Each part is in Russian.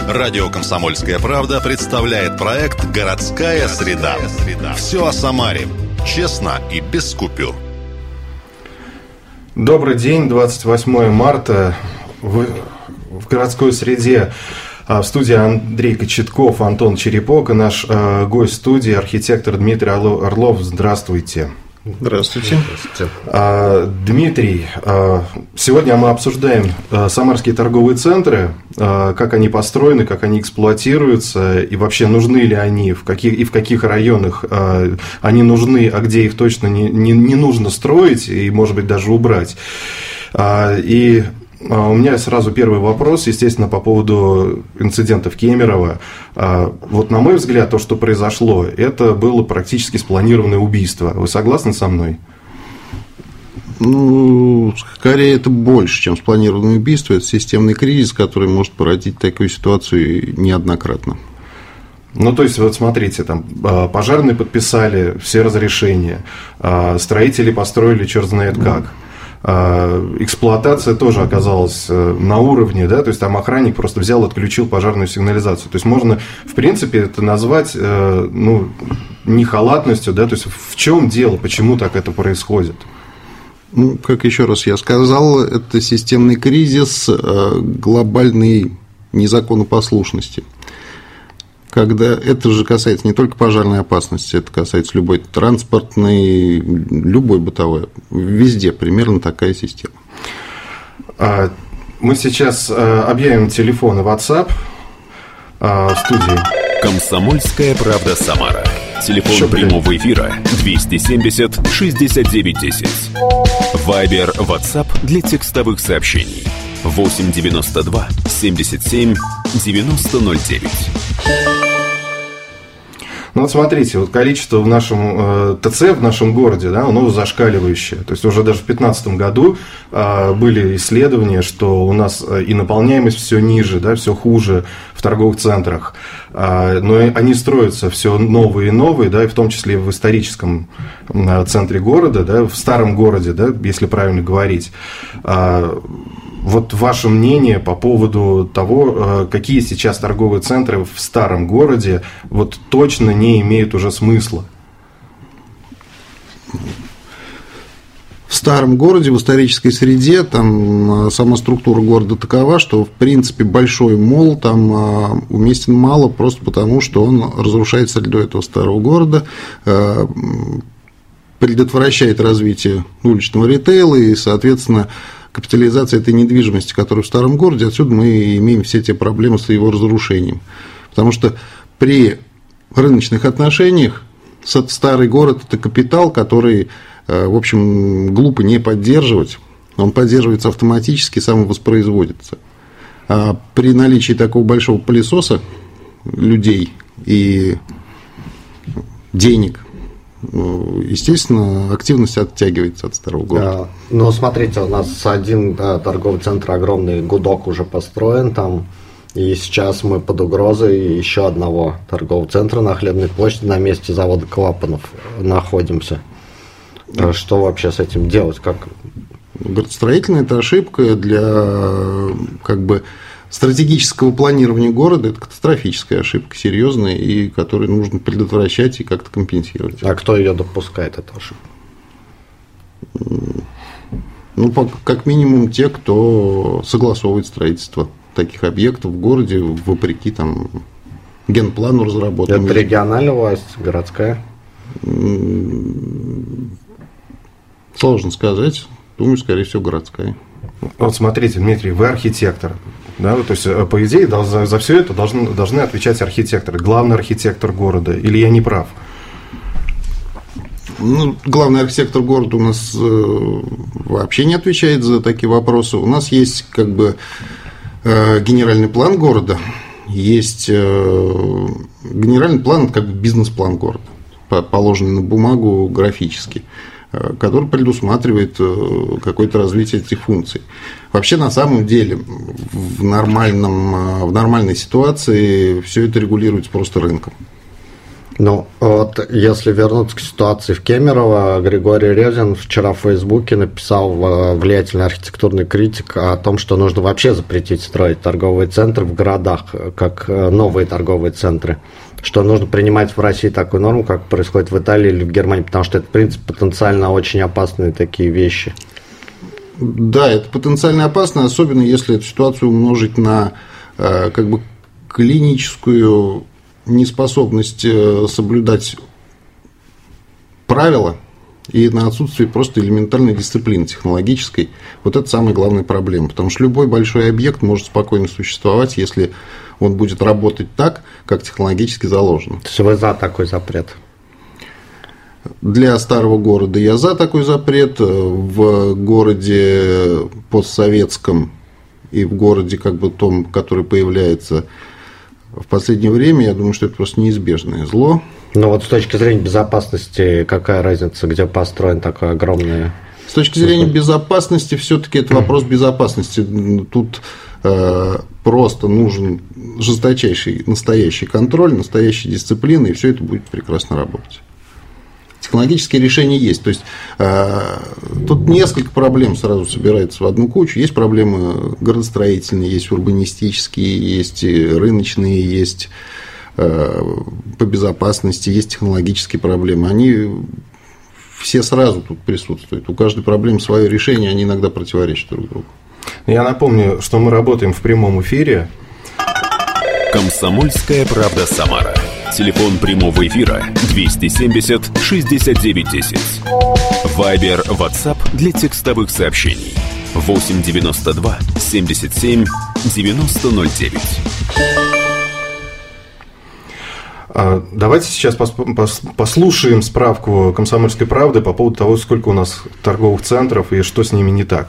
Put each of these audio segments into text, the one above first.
Радио «Комсомольская правда» представляет проект «Городская среда». Все о Самаре. Честно и без купюр. Добрый день, 28 марта. В городской среде в студии Андрей Кочетков, Антон Черепок и наш гость студии, архитектор Дмитрий Орлов. Здравствуйте. Здравствуйте. Дмитрий, сегодня мы обсуждаем самарские торговые центры, как они построены, как они эксплуатируются, и вообще нужны ли они, в каких районах они нужны, а где их точно не нужно строить и, может быть, даже убрать. И у меня сразу первый вопрос, естественно, по поводу инцидента в Кемерово. Вот, на мой взгляд, то, что произошло, это было практически спланированное убийство. Вы согласны со мной? Ну, скорее, это больше, чем спланированное убийство. Это системный кризис, который может породить такую ситуацию неоднократно. Ну, то есть, вот смотрите, там пожарные подписали все разрешения, строители построили черт знает как. Эксплуатация тоже оказалась на уровне, да, то есть там охранник просто взял, отключил пожарную сигнализацию. То есть можно, в принципе, это назвать, ну, не халатностью, да, то есть в чем дело, почему так это происходит? Ну, как еще раз я сказал, это системный кризис глобальной незаконопослушности. Когда это же касается не только пожарной опасности, это касается любой транспортной, любой бытовой. Везде примерно такая система. Мы сейчас объявим телефон и WhatsApp в студии. «Комсомольская правда Самара». Телефон прямого эфира 270-69-10. Вайбер, WhatsApp для текстовых сообщений 892-77-9009. Ну вот смотрите, вот количество в нашем ТЦ, в нашем городе, да, оно зашкаливающее. То есть уже даже в 2015 году были исследования, что у нас и наполняемость все ниже, да, все хуже в торговых центрах. Но они строятся все новые и новые, да, и в том числе в историческом центре города, да, в старом городе, да, если правильно говорить. Вот ваше мнение по поводу того, какие сейчас торговые центры в старом городе вот точно не имеют уже смысла? В старом городе, в исторической среде, там сама структура города такова, что, в принципе, большой молл там уместен мало, просто потому, что он разрушает среду этого старого города, предотвращает развитие уличного ритейла и, соответственно, капитализация этой недвижимости, которая в старом городе, отсюда мы имеем все те проблемы с его разрушением. Потому что при рыночных отношениях старый город – это капитал, который, в общем, глупо не поддерживать. Он поддерживается автоматически, самовоспроизводится. А при наличии такого большого пылесоса людей и денег, естественно, активность оттягивается от старого города. Ну, смотрите, у нас один торговый центр огромный, Гудок, уже построен там, и сейчас мы под угрозой еще одного торгового центра на Хлебной площади на месте завода клапанов находимся. Что вообще с этим делать? Как? Градостроительная – это ошибка для, как бы, стратегического планирования города. Это катастрофическая ошибка, серьезная, и которую нужно предотвращать и как-то компенсировать. А кто ее допускает, эту ошибку? Ну, как минимум те, кто согласовывает строительство таких объектов в городе, вопреки там генплану разработанному. Это региональная власть, городская? Сложно сказать. Думаю, скорее всего, городская. Вот смотрите, Дмитрий, вы архитектор. Да, то есть, по идее, за все это должны отвечать архитекторы, главный архитектор города. Или я не прав? Ну, главный архитектор города у нас вообще не отвечает за такие вопросы. У нас есть как бы генеральный план города, есть генеральный план, как бы бизнес-план города, положенный на бумагу графически, который предусматривает какое-то развитие этих функций. Вообще, на самом деле, в нормальной ситуации все это регулируется просто рынком. Ну, вот если вернуться к ситуации в Кемерово, Григорий Резин вчера в Фейсбуке написал, влиятельный архитектурный критик, о том, что нужно вообще запретить строить торговые центры в городах, как новые торговые центры. Что нужно принимать в России такую норму, как происходит в Италии или в Германии, потому что это, в принципе, потенциально очень опасные такие вещи. Да, это потенциально опасно, особенно если эту ситуацию умножить на как бы клиническую неспособность соблюдать правила и на отсутствие просто элементарной дисциплины технологической. Вот это самая главная проблема, потому что любой большой объект может спокойно существовать, если он будет работать так, как технологически заложено. То есть вы за такой запрет? Для старого города я за такой запрет. В городе постсоветском и в городе, как бы том, который появляется в последнее время, я думаю, что это просто неизбежное зло. Но вот с точки зрения безопасности, какая разница, где построен такой огромный... С точки зрения безопасности, все-таки это вопрос безопасности. Тут просто нужен жесточайший настоящий контроль, настоящая дисциплина, и все это будет прекрасно работать. Технологические решения есть. То есть тут несколько проблем сразу собирается в одну кучу. Есть проблемы градостроительные, есть урбанистические, есть рыночные, есть по безопасности, есть технологические проблемы. Они все сразу тут присутствуют. У каждой проблемы свое решение, они иногда противоречат друг другу. Я напомню, что мы работаем в прямом эфире. «Комсомольская правда Самара». Телефон прямого эфира 270-69-10. Вайбер, WhatsApp для текстовых сообщений 892-77-9009. Давайте сейчас послушаем справку «Комсомольской правды» по поводу того, сколько у нас торговых центров и что с ними не так.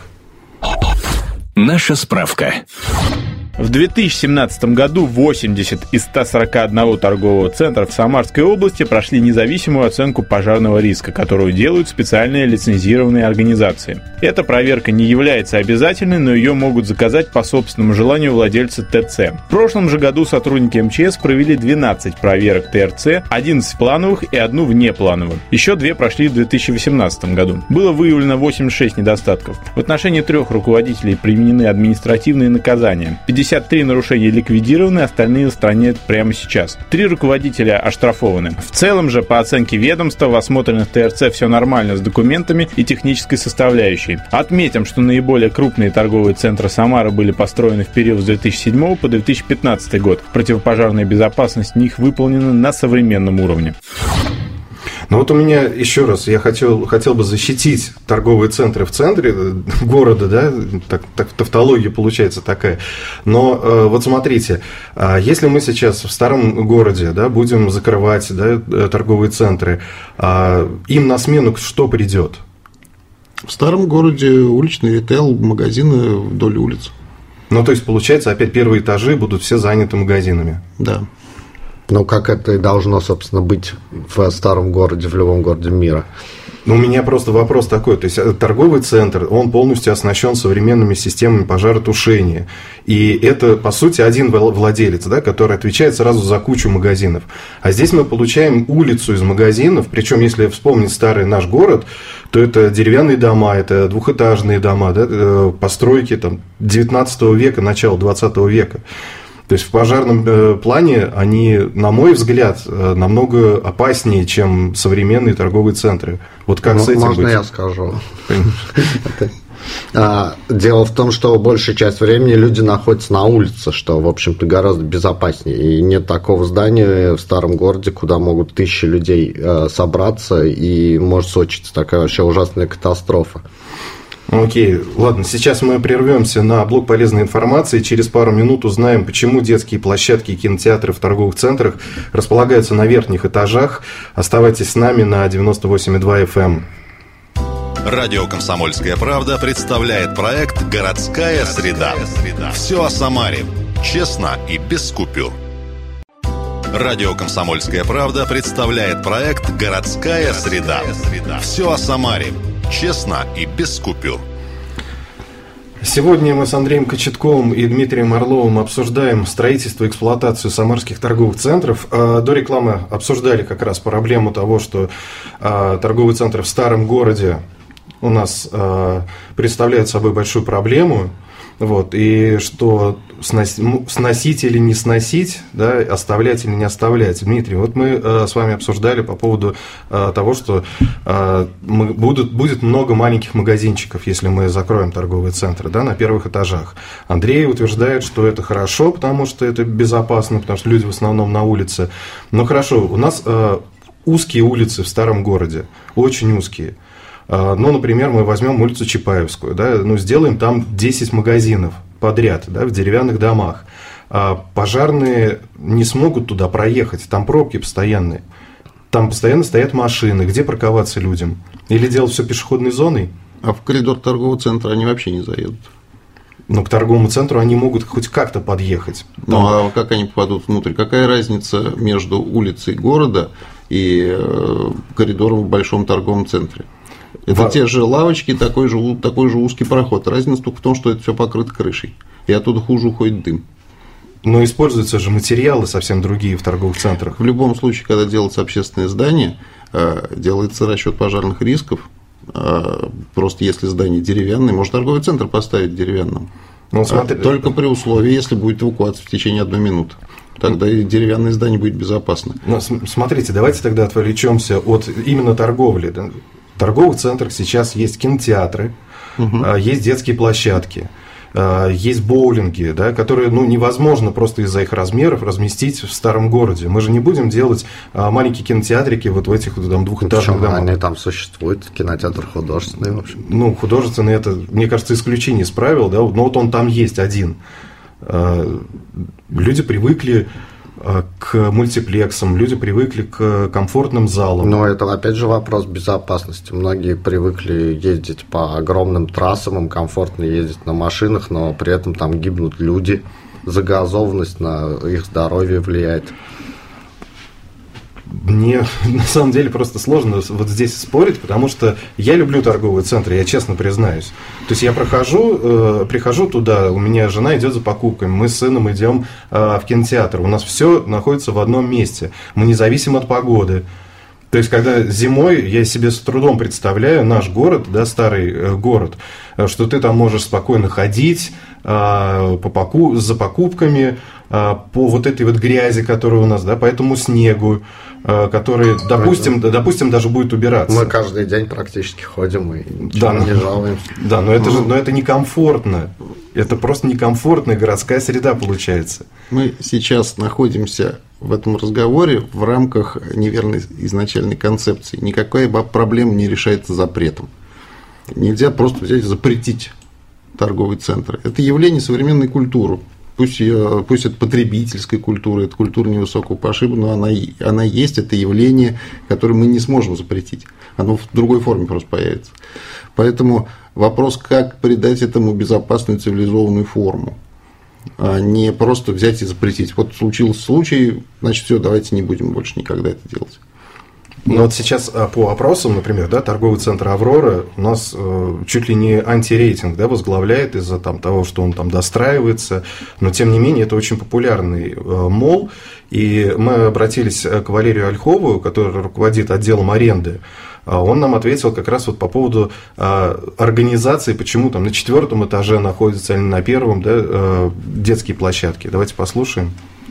Наша справка. В 2017 году 80 из 141 торгового центра в Самарской области прошли независимую оценку пожарного риска, которую делают специальные лицензированные организации. Эта проверка не является обязательной, но ее могут заказать по собственному желанию владельца ТЦ. В прошлом же году сотрудники МЧС провели 12 проверок ТРЦ, 11 плановых и 1 внеплановых. Еще 2 прошли в 2018 году. Было выявлено 86 недостатков. В отношении 3 руководителей применены административные наказания. 53 нарушения ликвидированы, остальные устраняют прямо сейчас. 3 руководителя оштрафованы. В целом же, по оценке ведомства, в осмотренных ТРЦ все нормально с документами и технической составляющей. Отметим, что наиболее крупные торговые центры Самары были построены в период с 2007 по 2015 год. Противопожарная безопасность в них выполнена на современном уровне. Но вот у меня еще раз, я хотел бы защитить торговые центры в центре города, да, так тавтология получается такая. Но вот смотрите, если мы сейчас в старом городе, да, будем закрывать, да, торговые центры, им на смену что придет? В старом городе уличный ритейл, магазины вдоль улиц. Ну, то есть, получается, опять первые этажи будут все заняты магазинами. Да. Ну, как это и должно, собственно, быть в старом городе, в любом городе мира. Ну, у меня просто вопрос такой. То есть, торговый центр, он полностью оснащен современными системами пожаротушения. И это, по сути, один владелец, да, который отвечает сразу за кучу магазинов. А здесь мы получаем улицу из магазинов. Причем, если вспомнить старый наш город, то это деревянные дома, это двухэтажные дома, да, постройки там, 19 века, начала 20 века. То есть в пожарном плане они, на мой взгляд, намного опаснее, чем современные торговые центры. Вот как с этим можно быть? Я скажу? Дело в том, что большая часть времени люди находятся на улице, что, в общем-то, гораздо безопаснее. И нет такого здания в старом городе, куда могут тысячи людей собраться, и может случиться такая вообще ужасная катастрофа. Окей, ладно, сейчас мы прервемся на блок полезной информации. Через пару минут узнаем, почему детские площадки и кинотеатры в торговых центрах располагаются на верхних этажах. Оставайтесь с нами на 98,2 FM. Радио «Комсомольская правда» представляет проект «Городская среда». Все о Самаре. Честно и без купюр. Радио «Комсомольская правда» представляет проект «Городская среда». Все о Самаре. Честно и без купюр. Сегодня мы с Андреем Кочетковым и Дмитрием Орловым обсуждаем строительство и эксплуатацию самарских торговых центров. До рекламы обсуждали как раз проблему того, что торговые центры в старом городе у нас представляют собой большую проблему. Вот, и что сносить или не сносить, да, оставлять или не оставлять. Дмитрий, вот мы с вами обсуждали по поводу того, что будет много маленьких магазинчиков, если мы закроем торговые центры, да, на первых этажах. Андрей утверждает, что это хорошо, потому что это безопасно, потому что люди в основном на улице. Но хорошо, у нас узкие улицы в старом городе, очень узкие. Ну, например, мы возьмем улицу Чапаевскую, да, сделаем там 10 магазинов подряд, да, в деревянных домах. Пожарные не смогут туда проехать, там пробки постоянные. Там постоянно стоят машины, где парковаться людям? Или делать все пешеходной зоной? А в коридор торгового центра они вообще не заедут. Но к торговому центру они могут хоть как-то подъехать. Ну, а как они попадут внутрь? Какая разница между улицей города и коридором в большом торговом центре? Это те же лавочки, такой же узкий проход. Разница только в том, что это все покрыто крышей, и оттуда хуже уходит дым. Но используются же материалы совсем другие в торговых центрах. В любом случае, когда делается общественное здание, делается расчет пожарных рисков. Просто если здание деревянное, может торговый центр поставить деревянным. Только при условии, если будет эвакуация в течение 1 минуты. Тогда и деревянное здание будет безопасно. Но смотрите, давайте тогда отвлечемся от именно торговли. В торговых центрах сейчас есть кинотеатры, есть детские площадки, есть боулинги, да, которые невозможно просто из-за их размеров разместить в старом городе. Мы же не будем делать маленькие кинотеатрики вот в этих двухэтажных домах. Они там существуют, кинотеатр художественный, в общем. Художественный, это, мне кажется, исключение из правил, да, но вот он там есть один. Люди привыкли к мультиплексам, люди привыкли к комфортным залам. Но это, опять же, вопрос безопасности. Многие привыкли ездить по огромным трассам, им комфортно ездить на машинах, но при этом там гибнут люди, загазованность на их здоровье влияет. Мне на самом деле просто сложно вот здесь спорить, потому что я люблю торговые центры, я честно признаюсь. То есть я прихожу туда, у меня жена идет за покупками, мы с сыном идем в кинотеатр, у нас все находится в одном месте, мы не зависим от погоды. То есть, когда зимой, я себе с трудом представляю наш город, да, старый город, что ты там можешь спокойно ходить за покупками, по вот этой вот грязи, которая у нас, да, по этому снегу, который, допустим, даже будет убираться. Мы каждый день практически ходим и не жалуемся. Да, но это некомфортно. Это просто некомфортная городская среда получается. Мы сейчас находимся в этом разговоре в рамках неверной изначальной концепции. Никакая проблема не решается запретом. Нельзя просто взять и запретить торговый центр. Это явление современной культуры. Пусть это потребительская культура, это культура невысокого пошиба, но она есть, это явление, которое мы не сможем запретить. Оно в другой форме просто появится. Поэтому вопрос, как придать этому безопасную цивилизованную форму, а не просто взять и запретить. Вот случился случай, значит, все, давайте не будем больше никогда это делать. Ну вот сейчас по опросам, например, да, торговый центр «Аврора» у нас чуть ли не антирейтинг, да, возглавляет из-за того, что он там достраивается, но тем не менее это очень популярный молл, и мы обратились к Валерию Ольхову, который руководит отделом аренды. Он нам ответил как раз вот по поводу организации, почему там на 4-м этаже находятся или на 1-м, да, детские площадки. Давайте послушаем.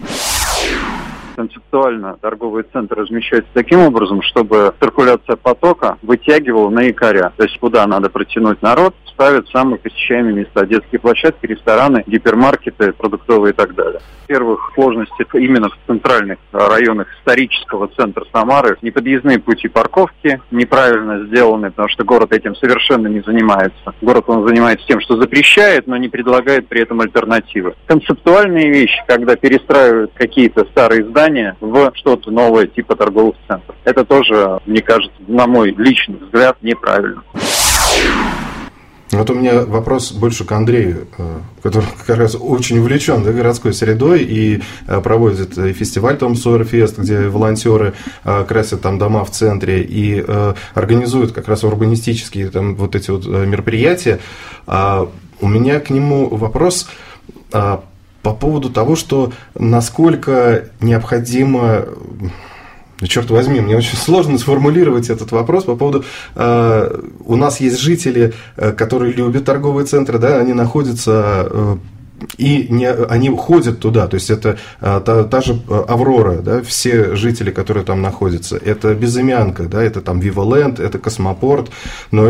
Концептуально торговые центры размещаются таким образом, чтобы циркуляция потока вытягивала на якоря. То есть куда надо протянуть народ, ставят самые посещаемые места: детские площадки, рестораны, гипермаркеты, продуктовые и так далее. Первых сложностей именно в центральных районах исторического центра Самары неподъездные пути парковки неправильно сделаны, потому что город этим совершенно не занимается. Город он занимается тем, что запрещает, но не предлагает при этом альтернативы. Концептуальные вещи, когда перестраивают какие-то старые здания в что-то новое типа торговых центров, это тоже, мне кажется, на мой личный взгляд, неправильно. Вот у меня вопрос больше к Андрею, который как раз очень увлечен, да, городской средой и проводит фестиваль Том Сойер Фест, где волонтеры красят там дома в центре и организуют как раз урбанистические там вот эти вот мероприятия. У меня к нему вопрос по поводу того, что насколько необходимо... Черт возьми, мне очень сложно сформулировать этот вопрос по поводу... у нас есть жители, которые любят торговые центры, да, они находятся... они ходят туда, то есть это та же Аврора, да, все жители, которые там находятся, это Безымянка, да, это там Виваленд, это Космопорт, но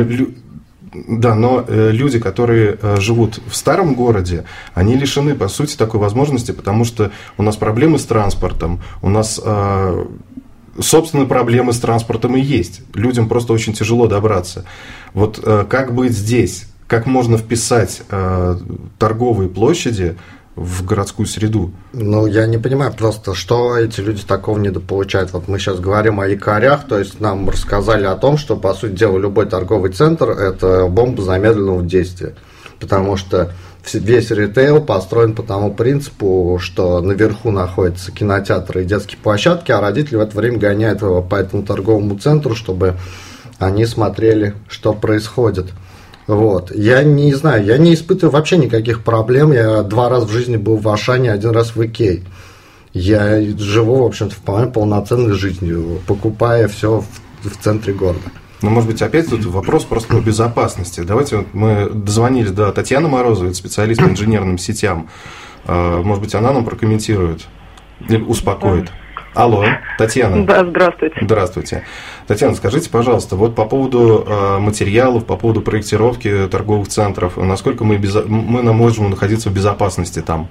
люди, которые живут в старом городе, они лишены, по сути, такой возможности, потому что у нас проблемы с транспортом, у нас... собственно, проблемы с транспортом и есть. Людям просто очень тяжело добраться. Вот как быть здесь? Как можно вписать торговые площади в городскую среду? Ну, я не понимаю просто, что эти люди такого недополучают. Вот мы сейчас говорим о якорях, то есть нам рассказали о том, что, по сути дела, любой торговый центр – это бомба замедленного действия. Потому что весь ритейл построен по тому принципу, что наверху находятся кинотеатры и детские площадки, а родители в это время гоняют его по этому торговому центру, чтобы они смотрели, что происходит. Вот. Я не знаю, я не испытываю вообще никаких проблем. Я 2 раза в жизни был в Ашане, 1 раз в Икее. Я живу, в общем-то, вполне полноценной жизнью, покупая все в центре города. Ну, может быть, опять тут вопрос просто безопасности. Давайте мы дозвонились до Татьяны Морозовой, специалист по инженерным сетям. Может быть, она нам прокомментирует или успокоит. Алло, Татьяна. Да, здравствуйте. Здравствуйте. Татьяна, скажите, пожалуйста, вот по поводу материалов, по поводу проектировки торговых центров, насколько мы можем находиться в безопасности там?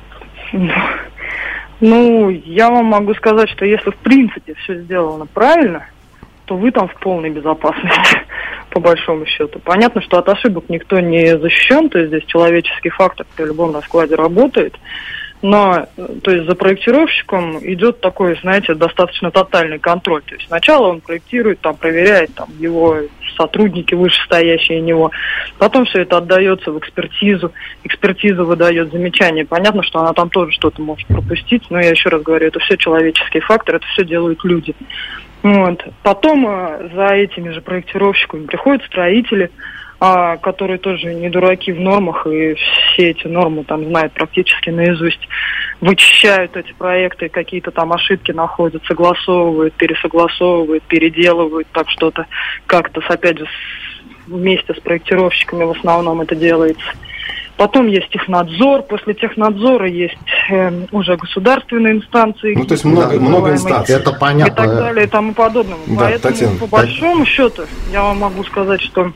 Ну, я вам могу сказать, что если в принципе все сделано правильно, то вы там в полной безопасности, по большому счету. Понятно, что от ошибок никто не защищен, то есть здесь человеческий фактор при любом раскладе работает, но то есть за проектировщиком идет такой, знаете, достаточно тотальный контроль. То есть сначала он проектирует, там, проверяет там, его сотрудники, вышестоящие него, потом все это отдается в экспертизу, экспертиза выдает замечания. Понятно, что она там тоже что-то может пропустить, но я еще раз говорю, это все человеческий фактор, это все делают люди. Вот. Потом за этими же проектировщиками приходят строители, которые тоже не дураки в нормах, и все эти нормы там знают практически наизусть, вычищают эти проекты, какие-то там ошибки находят, согласовывают, пересогласовывают, переделывают, так что-то как-то, опять же, вместе с проектировщиками в основном это делается. Потом есть технадзор, после технадзора есть уже государственные инстанции. Ну, то есть много инстанций. Это понятно. И так далее, и тому подобное. Да, поэтому, Татьяна, по большому счету, я вам могу сказать, что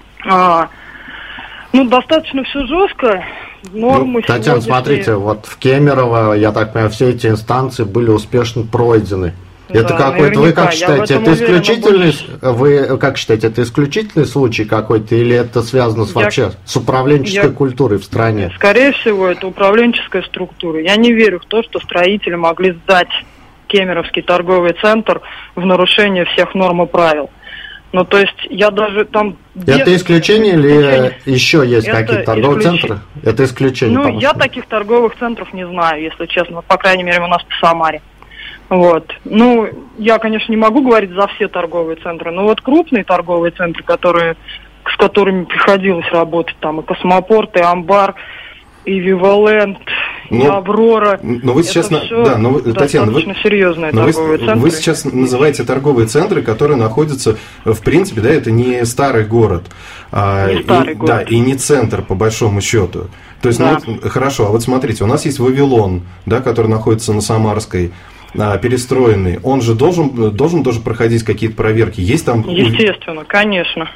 достаточно все жестко. Нормы Татьяна, смотрите, вот в Кемерово, я так понимаю, все эти инстанции были успешно пройдены. Это какой-то, вы как считаете, это исключительный, вы как считаете, это исключительный случай какой-то, или это связано вообще с управленческой культурой в стране? Скорее всего, это управленческая структура. Я не верю в то, что строители могли сдать Кемеровский торговый центр в нарушение всех норм и правил. Ну, то есть, я даже там... Это исключение или еще есть какие-то торговые центры? Это исключение. Ну, я таких торговых центров не знаю, если честно. По крайней мере, у нас в Самаре. Вот. Ну, я, конечно, не могу говорить за все торговые центры, но вот крупные торговые центры, с которыми приходилось работать, там и Космопорт, и Амбар, и Виваленд, и Аврора. Но вы сейчас, Татьяна, серьезные торговые центры. Вы сейчас называете торговые центры, которые находятся, в принципе, да, это не старый город, город. Да, и не центр, по большому счету. То есть, да. Хорошо, а вот смотрите, у нас есть Вавилон, да, который находится на Самарской, перестроенный. Он же должен тоже проходить какие-то проверки. Есть там... Естественно, конечно.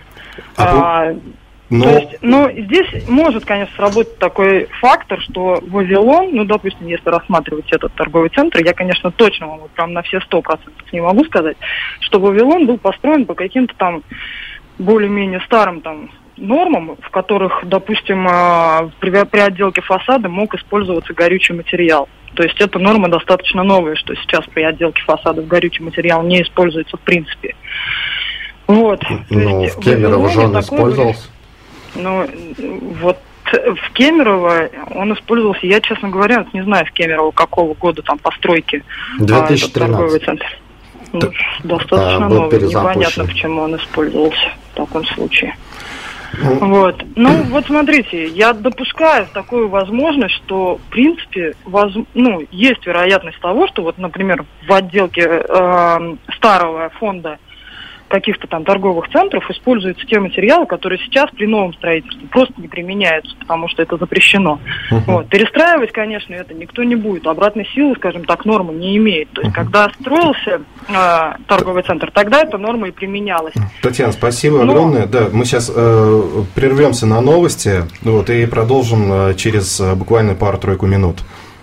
Но... То есть, здесь может, конечно, сработать такой фактор, что Вавилон, допустим, если рассматривать этот торговый центр, я, конечно, точно вам прям на все 100% не могу сказать, что Вавилон был построен по каким-то там более-менее старым там нормам, в которых, допустим, при отделке фасада мог использоваться горючий материал. То есть эта норма достаточно новая, что сейчас при отделке фасадов горючий материал не используется в принципе. Вот. Ну, в Кемерово же он использовался. Вот в Кемерово он использовался, я, честно говоря, не знаю в Кемерово какого года там постройки 2013. торговый центр. Достаточно новый, непонятно, почему он использовался в таком случае. Вот. Ну, вот смотрите, я допускаю такую возможность, что, в принципе, есть вероятность того, что вот, например, в отделке старого фонда каких-то там торговых центров используются те материалы, которые сейчас при новом строительстве просто не применяются, потому что это запрещено. Вот. Перестраивать, конечно, это никто не будет. Обратной силы, скажем так, норма не имеет. То есть, когда строился торговый центр, тогда эта норма и применялась. Татьяна, спасибо огромное. Да, мы сейчас прервемся на новости, и продолжим через буквально пару-тройку минут.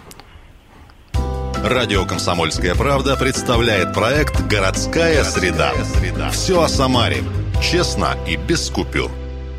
Радио «Комсомольская правда» представляет проект «Городская среда». Все о Самаре. Честно и без купюр.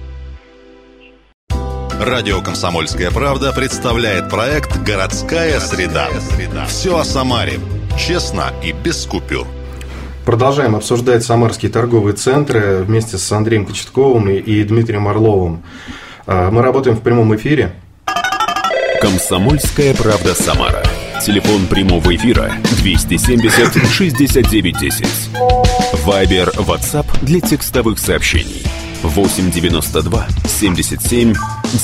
Радио «Комсомольская правда» представляет проект «Городская среда». Все о Самаре. Честно и без купюр. Продолжаем обсуждать самарские торговые центры вместе с Андреем Кочетковым и Дмитрием Орловым. Мы работаем в прямом эфире. «Комсомольская правда Самара». Телефон прямого эфира 270-69-10. Вайбер, WhatsApp для текстовых сообщений 892-77-9009.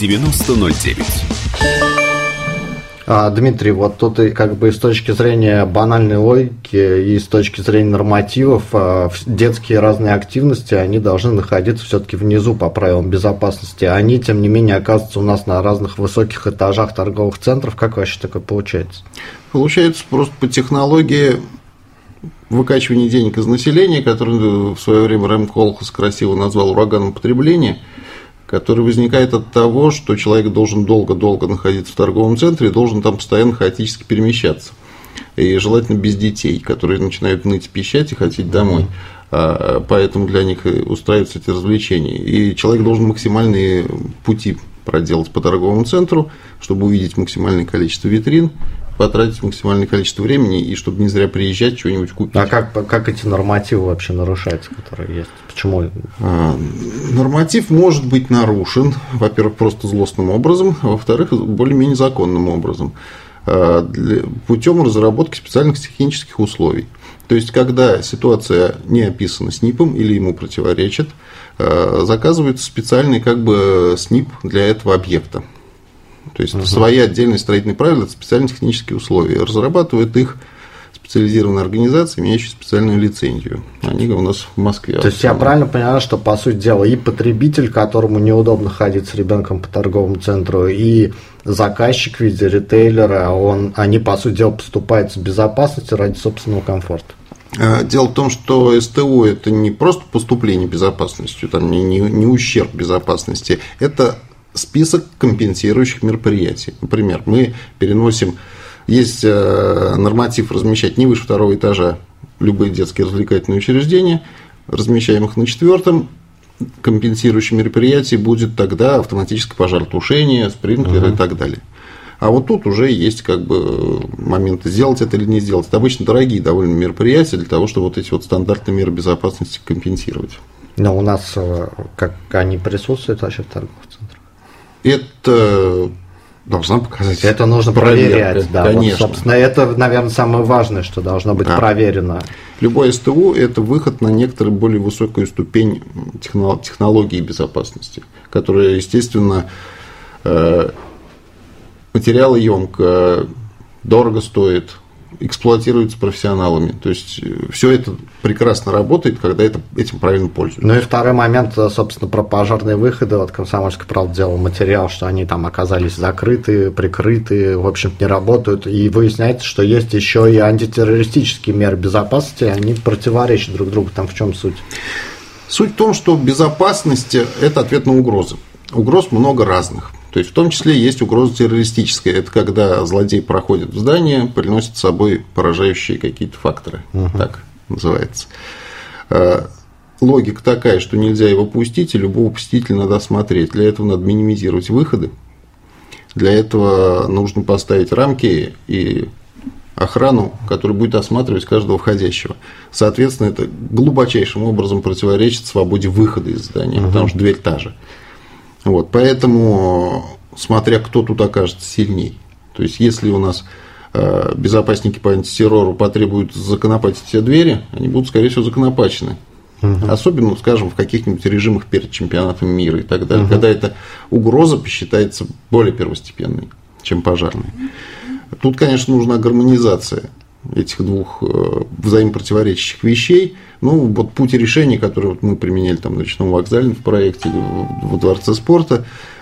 Дмитрий, вот тут и как бы с точки зрения банальной логики и с точки зрения нормативов детские разные активности, они должны находиться все-таки внизу по правилам безопасности. Они, тем не менее, оказываются у нас на разных высоких этажах торговых центров. Как вообще такое получается? Получается просто по технологии выкачивания денег из населения, которую в свое время Рэм Колхас красиво назвал ураганом потребления, который возникает от того, что человек должен долго-долго находиться в торговом центре и должен там постоянно хаотически перемещаться. И желательно без детей, которые начинают ныть, пищать и хотеть домой. Поэтому для них устраиваются эти развлечения. И человек должен максимальные пути проделать по торговому центру, чтобы увидеть максимальное количество витрин, потратить максимальное количество времени, и чтобы не зря приезжать, что-нибудь купить. А как эти нормативы вообще нарушаются, которые есть? Почему? Норматив может быть нарушен, во-первых, просто злостным образом, а во-вторых, более-менее законным образом, путем разработки специальных технических условий. То есть, когда ситуация не описана СНИПом или ему противоречит, заказывается специальный СНИП для этого объекта. То есть, свои отдельные строительные правила, это специальные технические условия. Разрабатывает их специализированная организация, имеющая специальную лицензию. Они у нас в Москве. То есть, я правильно понимаю, что, по сути дела, и потребитель, которому неудобно ходить с ребенком по торговому центру, и заказчик в виде ритейлера, они, по сути дела, поступают с безопасностью ради собственного комфорта. Дело в том, что СТУ – это не просто поступление безопасностью, там не ущерб безопасности, это список компенсирующих мероприятий. Например, мы переносим, есть норматив размещать не выше 2-го этажа любые детские развлекательные учреждения, размещаем их на 4-м, компенсирующим мероприятие будет тогда автоматическое пожаротушение, спринклеры и так далее. А вот тут уже есть моменты, сделать это или не сделать. Это обычно дорогие довольно мероприятия для того, чтобы вот эти вот стандартные меры безопасности компенсировать. Но у нас как они присутствуют вообще в торговых центрах? Это должна показать. Это нужно проверять, да. Конечно. Вот, собственно, это, наверное, самое важное, что должно быть проверено. Любой СТУ – это выход на некоторую более высокую ступень технологии безопасности, которая, естественно, материалоемко, дорого стоит, эксплуатируется профессионалами. То есть, все это прекрасно работает, когда этим правильно пользуются. Ну и второй момент, собственно, про пожарные выходы. Вот «Комсомольская правда» делал материал, что они там оказались закрыты, прикрыты, в общем-то, не работают. И выясняется, что есть еще и антитеррористические меры безопасности, они противоречат друг другу. Там в чем суть? Суть в том, что безопасность – это ответ на угрозы. Угроз много разных. То есть, в том числе, есть угроза террористическая. Это когда злодей проходит в здание, приносит с собой поражающие какие-то факторы. Так называется. Логика такая, что нельзя его пустить, и любого посетителя надо осмотреть. Для этого надо минимизировать выходы. Для этого нужно поставить рамки и охрану, которая будет осматривать каждого входящего. Соответственно, это глубочайшим образом противоречит свободе выхода из здания, потому что дверь та же. Вот, поэтому, смотря кто тут окажется сильней. То есть, если у нас безопасники по антитеррору потребуют законопатить все двери, они будут, скорее всего, законопачены. Особенно, скажем, в каких-нибудь режимах перед чемпионатом мира и так далее, когда эта угроза посчитается более первостепенной, чем пожарной. Тут, конечно, нужна гармонизация этих двух взаимопротиворечащих вещей. Ну, вот путь решения, который вот мы применяли там на Речном вокзале в проекте, во Дворце спорта,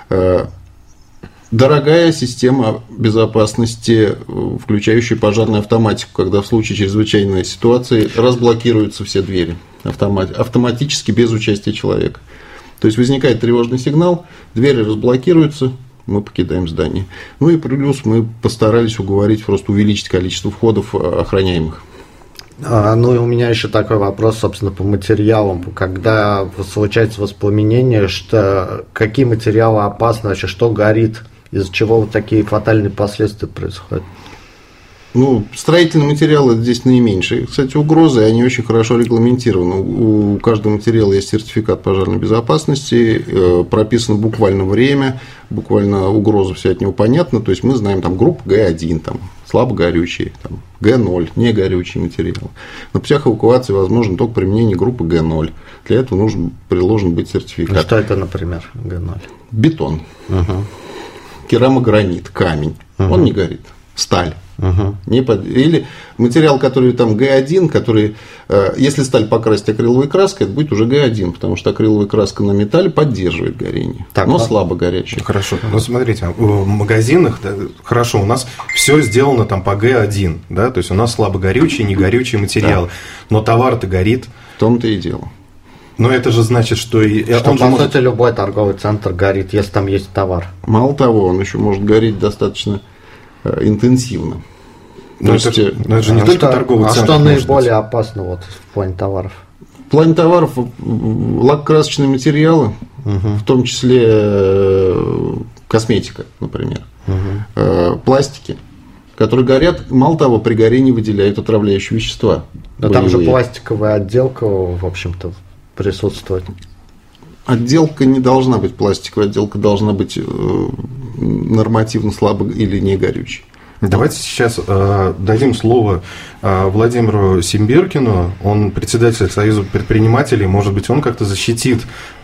дорогая система безопасности, включающая пожарную автоматику, когда в случае чрезвычайной ситуации разблокируются все двери автоматически без участия человека. То есть возникает тревожный сигнал, двери разблокируются, мы покидаем здание. Ну и плюс мы постарались уговорить просто увеличить количество входов охраняемых. Ну и у меня еще такой вопрос, собственно, по материалам. Когда случается воспламенение, какие материалы опасны, вообще что горит, из-за чего вот такие фатальные последствия происходят? Ну, строительные материалы здесь наименьшие, кстати, угрозы, они очень хорошо регламентированы. У каждого материала есть сертификат пожарной безопасности, прописано буквально время, буквально угроза вся от него понятна. То есть мы знаем там группа Г1, там слабогорючий, там, Г0, негорючий материал. На путях эвакуации возможно только применение группы Г0. Для этого приложен быть сертификат. Что это, например, Г0? Бетон, керамогранит, камень, он не горит, сталь. Или материал, который там Г1, который, если сталь покрасить акриловой краской, это будет уже Г1, потому что акриловая краска на металле поддерживает горение, но слабо горячее. Хорошо. Ну, смотрите, в магазинах, да, хорошо, у нас все сделано там по Г1, да, то есть у нас слабогорючие, негорючие материалы, но товар-то горит. В том-то и дело. Но это же значит, что по сути, любой торговый центр горит, если там есть товар. Мало того, он еще может гореть достаточно интенсивно. Но это же не только торговый центр. А что наиболее опасно вот, в плане товаров? В плане товаров лакокрасочные материалы, в том числе косметика, например, пластики, которые горят, мало того, при горении выделяют отравляющие вещества. Но там же пластиковая отделка, в общем-то, присутствует. Отделка не должна быть пластиковой, отделка должна быть нормативно слабо или не горючей. Давайте сейчас дадим слово Владимиру Симбиркину, он председатель Союза предпринимателей, может быть, он как-то защитит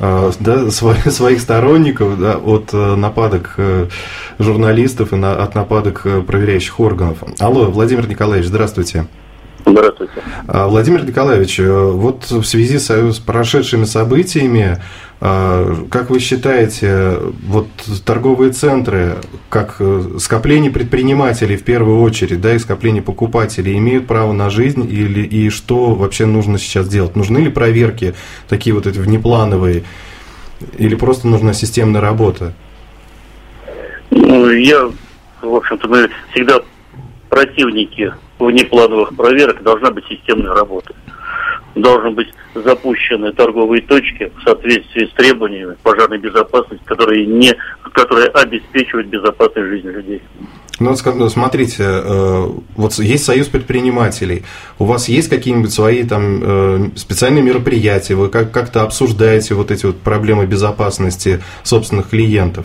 своих сторонников от нападок журналистов и от нападок проверяющих органов. Алло, Владимир Николаевич, здравствуйте. Здравствуйте. Владимир Николаевич, вот в связи с прошедшими событиями, как вы считаете, вот торговые центры, как скопление предпринимателей в первую очередь, да, и скопление покупателей, имеют право на жизнь и что вообще нужно сейчас делать? Нужны ли проверки такие вот эти внеплановые или просто нужна системная работа? Ну, в общем-то, мы всегда противники внеплановых проверок, должна быть системная работа. Должны быть запущены торговые точки в соответствии с требованиями пожарной безопасности, которые обеспечивают безопасность жизни людей. Ну, смотрите, вот есть Союз предпринимателей, у вас есть какие-нибудь свои там специальные мероприятия, вы как-то обсуждаете вот эти вот проблемы безопасности собственных клиентов?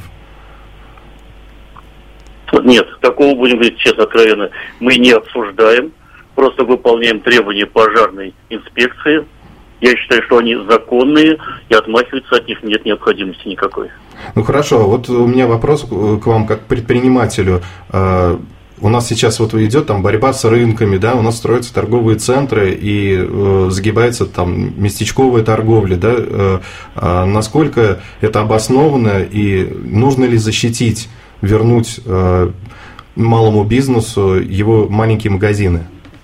Нет, такого, будем говорить честно, откровенно, мы не обсуждаем, просто выполняем требования пожарной инспекции. Я считаю, что они законные, и отмахиваться от них нет необходимости никакой. Ну хорошо, вот у меня вопрос к вам как к предпринимателю. У нас сейчас вот идет там борьба с рынками, да, у нас строятся торговые центры и загибается там местечковая торговля, да, насколько это обосновано и нужно ли защитить, вернуть малому бизнесу его маленькие магазины?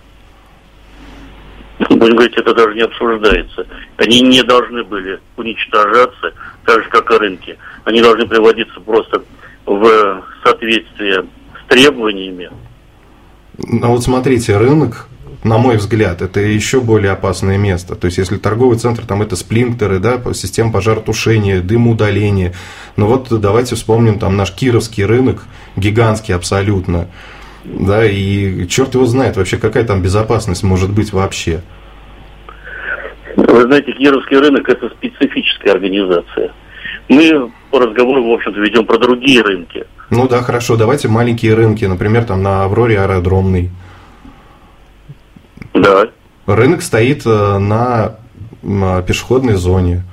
Будем говорить, это даже не обсуждается. Они не должны были уничтожаться, так же, как и рынки. Они должны приводиться просто в соответствие с требованиями. А вот смотрите, рынок, на мой взгляд, это еще более опасное место. То есть, если торговый центр, там это сплинтеры, да, система пожаротушения, дымоудаления. Но вот давайте вспомним там наш Кировский рынок, гигантский абсолютно. Да, и черт его знает вообще, какая там безопасность может быть вообще. Вы знаете, Кировский рынок – это специфическая организация. Мы по разговору, в общем-то, ведем про другие рынки. Ну да, хорошо, давайте маленькие рынки, например, там на Авроре Аэродромный. Да. Рынок стоит на пешеходной зоне.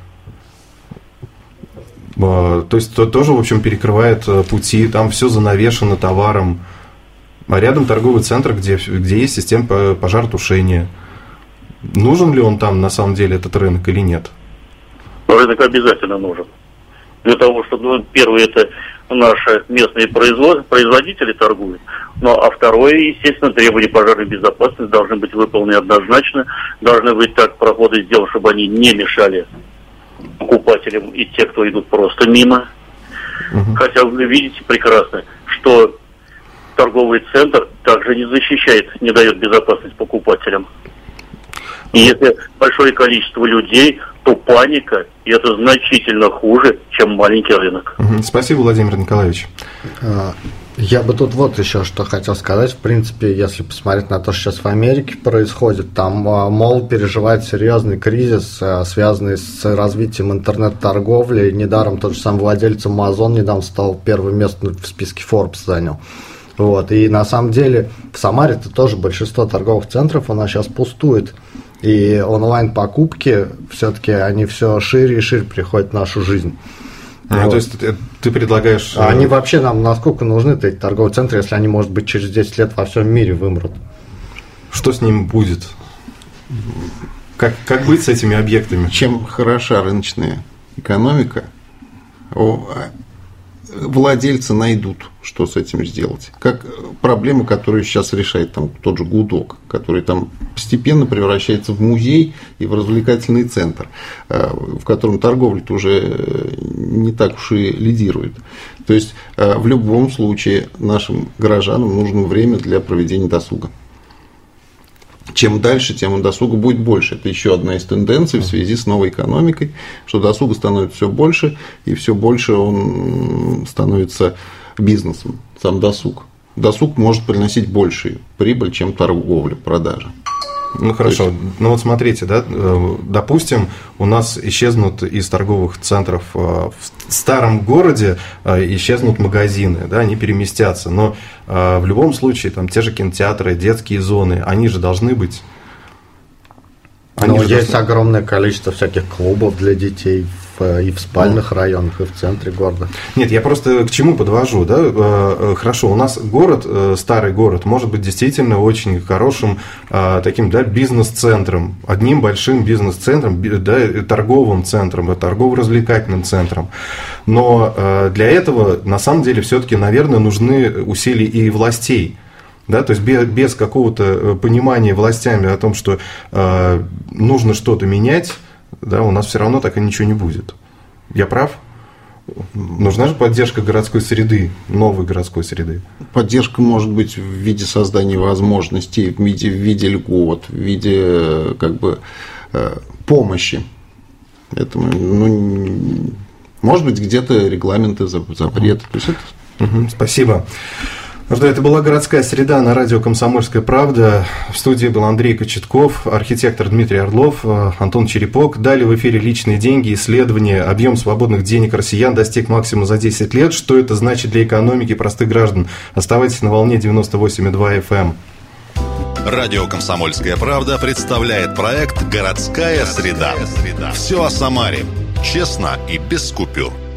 То есть тоже, в общем, перекрывает пути, там все занавешено товаром. А рядом торговый центр, где есть система пожаротушения. Нужен ли он там на самом деле, этот рынок, или нет? Рынок обязательно нужен. Для того, чтобы, первое, это наши местные производители торгуют, а второе, естественно, требования пожарной безопасности должны быть выполнены однозначно, должны быть так проходы сделаны, чтобы они не мешали покупателям и те, кто идут просто мимо. Хотя вы видите прекрасно, что торговый центр также не защищает, не дает безопасность покупателям. И если большое количество людей, то паника, и это значительно хуже, чем маленький рынок. Спасибо, Владимир Николаевич. Я бы тут вот еще что хотел сказать. В принципе, если посмотреть на то, что сейчас в Америке происходит, там мол переживает серьезный кризис, связанный с развитием интернет-торговли. Недаром тот же самый владелец Amazon недавно стал первым местом в списке Forbes занял. Вот. И на самом деле в Самаре-то тоже большинство торговых центров, она сейчас пустует. И онлайн-покупки, все-таки они все шире и шире приходят в нашу жизнь. То есть ты предлагаешь... Они вообще нам насколько нужны, эти торговые центры, если они, может быть, через 10 лет во всем мире вымрут? Что с ними будет? Как быть с этими объектами? Чем хороша рыночная экономика, владельцы найдут, что с этим сделать. Как проблема, которую сейчас решает там тот же Гудок, который там постепенно превращается в музей и в развлекательный центр, в котором торговля-то уже не так уж и лидирует. То есть в любом случае нашим горожанам нужно время для проведения досуга. Чем дальше, тем досуга будет больше. Это еще одна из тенденций в связи с новой экономикой, что досуга становится все больше, и все больше он становится бизнесом, сам досуг. Досуг может приносить большую прибыль, чем торговля, продажа. Ну хорошо, ну вот смотрите, да, допустим, у нас исчезнут из торговых центров в старом городе, исчезнут магазины, да, они переместятся, но в любом случае там те же кинотеатры, детские зоны, они же должны быть. Но есть огромное количество всяких клубов для детей и в спальных районах, и в центре города. Нет, я просто к чему подвожу, да? Хорошо, у нас город, старый город, может быть действительно очень хорошим таким, да, бизнес-центром, одним большим бизнес-центром, да, торговым центром, торгово-развлекательным центром. Но для этого на самом деле все-таки, наверное, нужны усилия и властей. Да, то есть без какого-то понимания властями о том, что нужно что-то менять, да, у нас все равно так и ничего не будет. Я прав? Нужна же поддержка городской среды, новой городской среды. Поддержка может быть в виде создания возможностей, в виде льгот, в виде помощи этому. Может быть, где-то регламенты, запреты. То есть это... Спасибо. Ну что, это была «Городская среда» на радио «Комсомольская правда». В студии был Андрей Кочетков, архитектор Дмитрий Орлов, Антон Черепок. Далее в эфире «Личные деньги», исследование. Объем свободных денег россиян достиг максимума за 10 лет. Что это значит для экономики простых граждан? Оставайтесь на волне 98,2 FM. Радио «Комсомольская правда» представляет проект «Городская среда». Все о Самаре. Честно и без купюр.